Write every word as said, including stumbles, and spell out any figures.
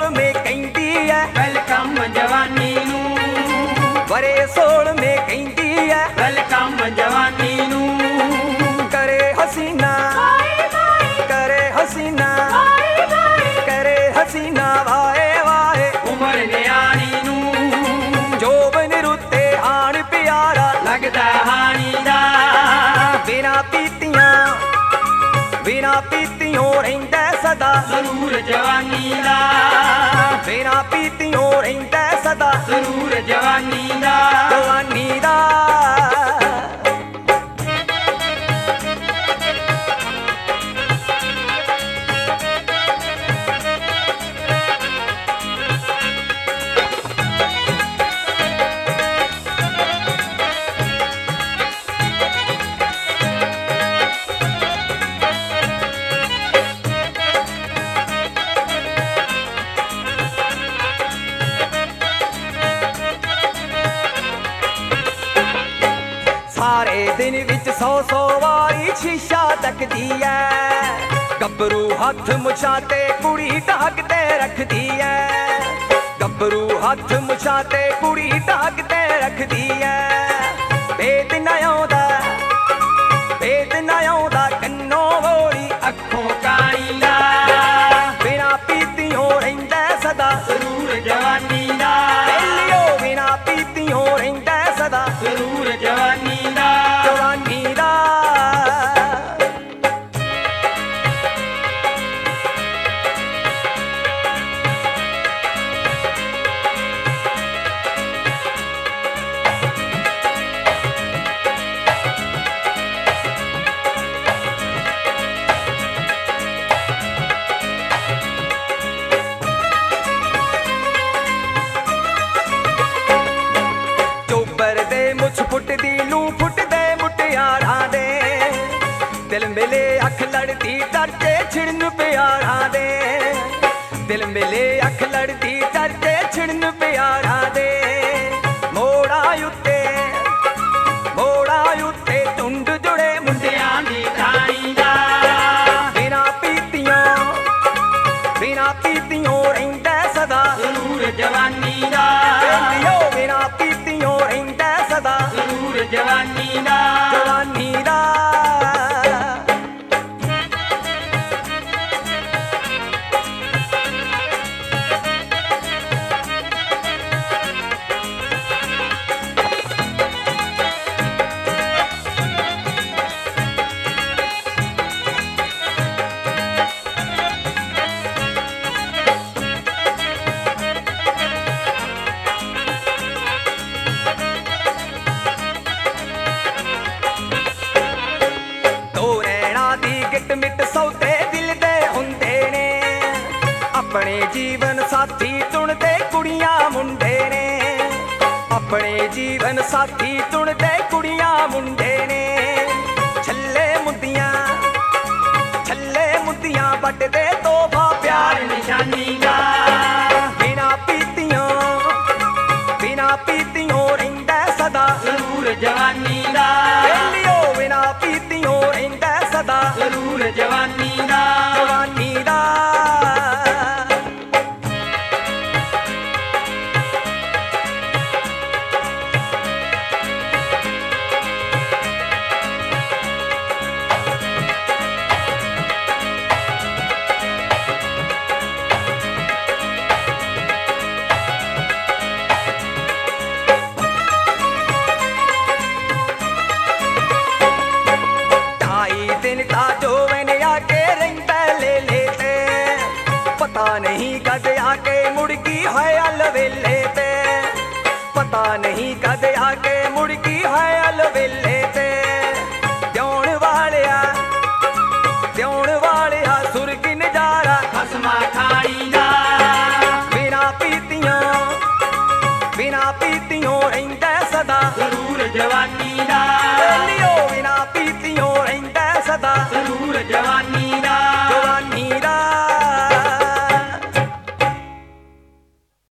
सोलमे कहंदी है वेलकम जवानी नू, वरे सोलमे कहंदी है वेलकम जवानी नू। करे हसीना करे हसीना करे हसीना वाए वाए उमर न्याणी नू, जोबन रुते आन प्यारा लगदा हानी दा। बिना पीतियां बिना पीतियों रहिंदा सदा जरूर जवानी दा, बिना पीतियों रहिंदा सदा जरूर जवानी दा। जवानी दा। सारे दिन विच सौ सौ वारी शीशा तकदी है, गब्बरू हथ मुछाते कुड़ी ढकते रखदी है, गब्बरू हथ मुछाते कुड़ी ढकते रखदी है। भेद न आउंदा भेद न आउंदा कन्नों बोली अखों काली दा, बिना पीतियों रहिंदा सदा जरूर जवानी दा, बेलियो बिना पीतियों रहिंदा सदा जरूर जवानी दा। जवानी दा। चोबर दे मुछ फुटदी लू फुटदे मुटियारा दे, दिल मिले अख लड़दी डरके छिड़न प्यारा दे, दिल मिले अख लड़दी डरके छिड़न प्यारा दे। मोड़ा उत्ते मोड़ा उत्ते झुंड जुड़े मुंडियां मुंडियां दी ठाणी दा, बिना पीतियों बिना पीतियों रहिंदा सदा जरूर जवानी दा, बेलियो बिना पीतियों रहिंदा सदा जरूर जवानी दा। जवानी दा। दो नैना दी गिट मिट सौदे दिल दे हुंदे ने, अपने जीवन साथी चुनदे कुड़ियां मुंडे ने, अपने जीवन साथी चुनदे कुड़ियां मुंडे ने। छल्ले मुंदियां छल्ले मुंदियां बटदे तोहफा प्यार प्यार निशानी दा, बिना पीतियों बिना पीतियों रहिंदा सदा जरूर जवानी दा, बेलियो बिना पीतियों रहिंदा सदा जरूर जवानी दा। जवानी दा। ढाई दिन का जो मैंने आके रहिंदा ले लेते, पता नहीं कद आके मुड़की है अलवेले ते, पता नहीं कद आके मुड़की है अलवेले ते। द्योण वालिया द्योण वालिया सुर्ग नजारा खसमा खानी दा, बिना पीतियों बिना पीतियों रहिंदा सदा जरूर जवानी